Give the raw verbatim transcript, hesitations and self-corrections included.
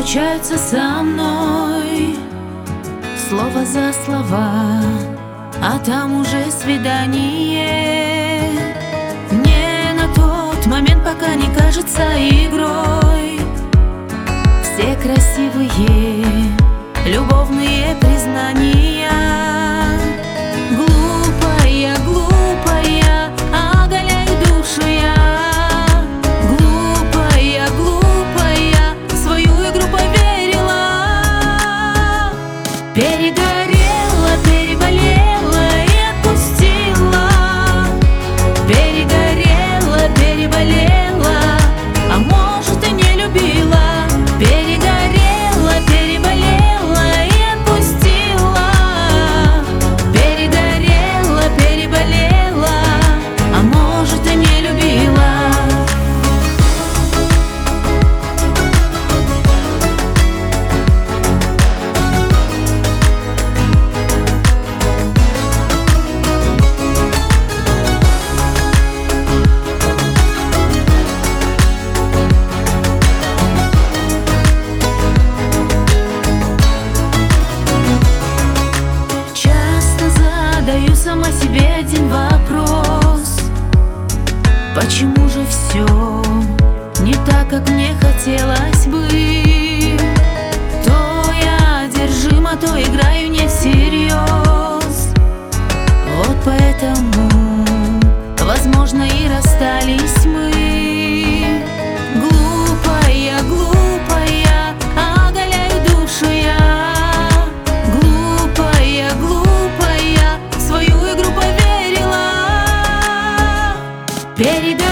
встречаются со мной слово за слова, а там уже свидание. Мне на тот момент пока не кажется игрой все красивые любовные признания. Глупая, глупая, оголяю душу я. Глупая, глупая, в свою игру поверила. Перегорела, переболела и отпустила. Перегорела, переболела, а может и не любила. Перегорела, переболела и отпустила. Перегорела, переболела, а может и не любила. Задаю сама себе один вопрос: почему же все не так, как мне хотелось бы? То я одержима, то играю не всерьез. Вот поэтому, возможно, и расстались мы. Глупая, глупая, оголяю душу я. Глупая, глупая, в свою игру поверила. Перед